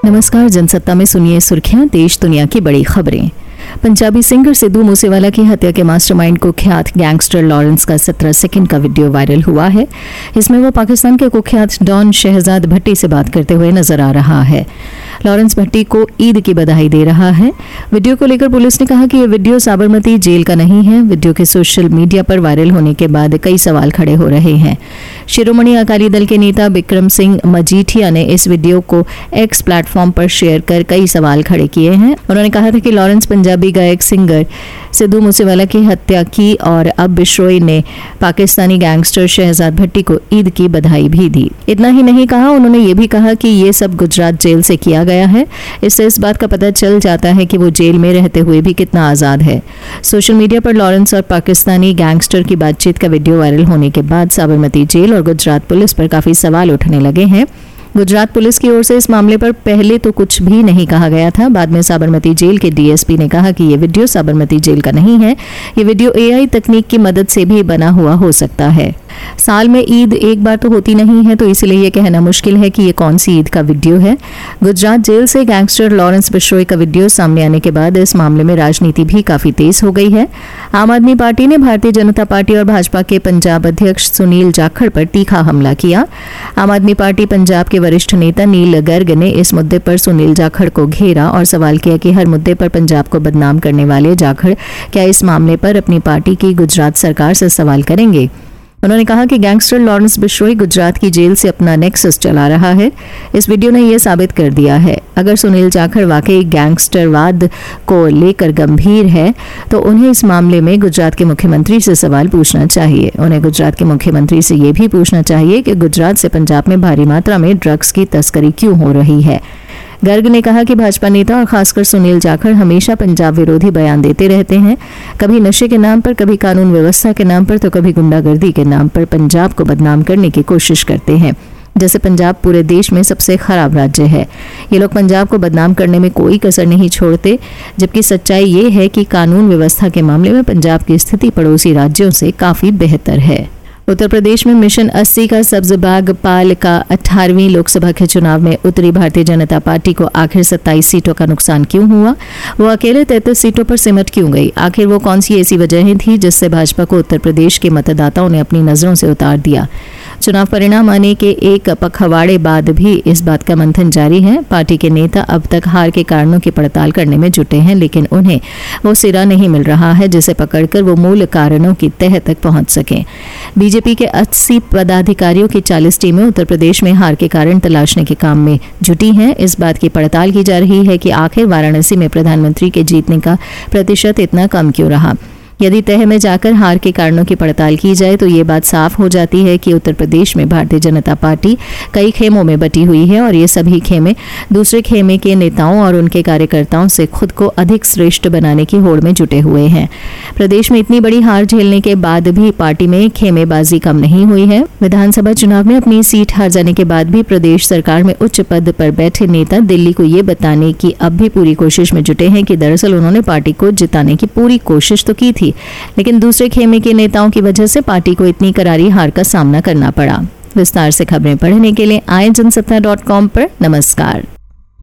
नमस्कार, जनसत्ता में सुनिए सुर्खियां, देश दुनिया की बड़ी खबरें। पंजाबी सिंगर सिद्धू मूसेवाला की हत्या के मास्टरमाइंड कुख्यात गैंगस्टर लॉरेंस का 17 सेकंड का वीडियो वायरल हुआ है। इसमें वो पाकिस्तान के कुख्यात डॉन शहजाद भट्टी से बात करते हुए नजर आ रहा है। लॉरेंस भट्टी को ईद की बधाई दे रहा है। वीडियो को लेकर पुलिस ने कहा कि यह वीडियो साबरमती जेल का नहीं है। वीडियो के सोशल मीडिया पर वायरल होने के बाद कई सवाल खड़े हो रहे हैं। शिरोमणि अकाली दल के नेता बिक्रम सिंह मजीठिया ने इस वीडियो को एक्स प्लेटफॉर्म पर शेयर कर कई सवाल खड़े किए हैं। उन्होंने कहा था कि लॉरेंस पंजाबी गायक सिंगर सिद्धू मूसेवाला की हत्या की और अब बिश्नोई ने पाकिस्तानी गैंगस्टर शहजाद भट्टी को ईद की बधाई भी दी। इतना ही नहीं कहा, उन्होंने ये भी कहा कि ये सब गुजरात जेल से किया गया है। इससे इस बात का पता चल जाता है कि वो जेल में रहते हुए भी कितना आज़ाद है। सोशल मीडिया पर लॉरेंस और पाकिस्तानी गैंगस्टर की बातचीत का वीडियो वायरल होने के बाद साबरमती जेल और गुजरात पुलिस पर काफ़ी सवाल उठने लगे हैं। गुजरात पुलिस की ओर से इस मामले पर पहले तो कुछ भी नहीं कहा गया था। बाद में साबरमती जेल के डीएसपी ने कहा कि ये वीडियो साबरमती जेल का नहीं है, ये वीडियो एआई तकनीक की मदद से भी बना हुआ हो सकता है। साल में ईद एक बार तो होती नहीं है, तो इसलिए ये कहना मुश्किल है कि ये कौन सी ईद का वीडियो है। गुजरात जेल से गैंगस्टर लॉरेंस बिश्नोई का वीडियो सामने आने के बाद इस मामले में राजनीति भी काफी तेज हो गई है। आम आदमी पार्टी ने भारतीय जनता पार्टी और भाजपा के पंजाब अध्यक्ष सुनील जाखड़ पर तीखा हमला किया। आम आदमी पार्टी पंजाब के वरिष्ठ नेता नील गर्ग ने इस मुद्दे पर सुनील जाखड़ को घेरा और सवाल किया कि हर मुद्दे पर पंजाब को बदनाम करने वाले जाखड़ क्या इस मामले पर अपनी पार्टी की गुजरात सरकार से सवाल करेंगे। उन्होंने कहा कि गैंगस्टर लॉरेंस बिश्नोई गुजरात की जेल से अपना नेक्सस चला रहा है। इस वीडियो ने यह साबित कर दिया है। अगर सुनील जाखड़ वाकई गैंगस्टरवाद को लेकर गंभीर है तो उन्हें इस मामले में गुजरात के मुख्यमंत्री से सवाल पूछना चाहिए। उन्हें गुजरात के मुख्यमंत्री से ये भी पूछना चाहिए कि गुजरात से पंजाब में भारी मात्रा में ड्रग्स की तस्करी क्यों हो रही है। गर्ग ने कहा कि भाजपा नेता और खासकर सुनील जाखड़ हमेशा पंजाब विरोधी बयान देते रहते हैं। कभी नशे के नाम पर, कभी कानून व्यवस्था के नाम पर, तो कभी गुंडागर्दी के नाम पर पंजाब को बदनाम करने की कोशिश करते हैं, जैसे पंजाब पूरे देश में सबसे खराब राज्य है। ये लोग पंजाब को बदनाम करने में कोई कसर नहीं छोड़ते, जबकि सच्चाई ये है कि कानून व्यवस्था के मामले में पंजाब की स्थिति पड़ोसी राज्यों से काफ़ी बेहतर है। उत्तर प्रदेश में मिशन 80 का सब्ज बाग पाल का 18वीं लोकसभा के चुनाव में उत्तरी भारतीय जनता पार्टी को आखिर 27 सीटों का नुकसान क्यों हुआ? वो अकेले 33 सीटों पर सिमट क्यों गई? आखिर वो कौन सी ऐसी वजहें थी जिससे भाजपा को उत्तर प्रदेश के मतदाताओं ने अपनी नजरों से उतार दिया? चुनाव परिणाम आने के एक पखवाड़े बाद भी इस बात का मंथन जारी है। पार्टी के नेता अब तक हार के कारणों की पड़ताल करने में जुटे हैं, लेकिन उन्हें वो सिरा नहीं मिल रहा है जिसे पकड़कर वो मूल कारणों की तह तक पहुंच सकें। बीजेपी के 80 पदाधिकारियों की 40 टीमें उत्तर प्रदेश में हार के कारण तलाशने के काम में जुटी हैं। इस बात की पड़ताल की जा रही है कि आखिर वाराणसी में प्रधानमंत्री के जीतने का प्रतिशत इतना कम क्यों रहा। यदि तह में जाकर हार के कारणों की पड़ताल की जाए तो ये बात साफ हो जाती है कि उत्तर प्रदेश में भारतीय जनता पार्टी कई खेमों में बटी हुई है और ये सभी खेमे दूसरे खेमे के नेताओं और उनके कार्यकर्ताओं से खुद को अधिक श्रेष्ठ बनाने की होड़ में जुटे हुए हैं। प्रदेश में इतनी बड़ी हार झेलने के बाद भी पार्टी में खेमेबाजी कम नहीं हुई है। विधानसभा चुनाव में अपनी सीट हार जाने के बाद भी प्रदेश सरकार में उच्च पद पर बैठे नेता दिल्ली को ये बताने की अब भी पूरी कोशिश में जुटे हैं कि दरअसल उन्होंने पार्टी को जिताने की पूरी कोशिश तो की थी, लेकिन दूसरे खेमे के नेताओं की वजह से पार्टी को इतनी करारी हार का सामना करना पड़ा। विस्तार से खबरें पढ़ने के लिए आए जनसत्ता.com पर। नमस्कार।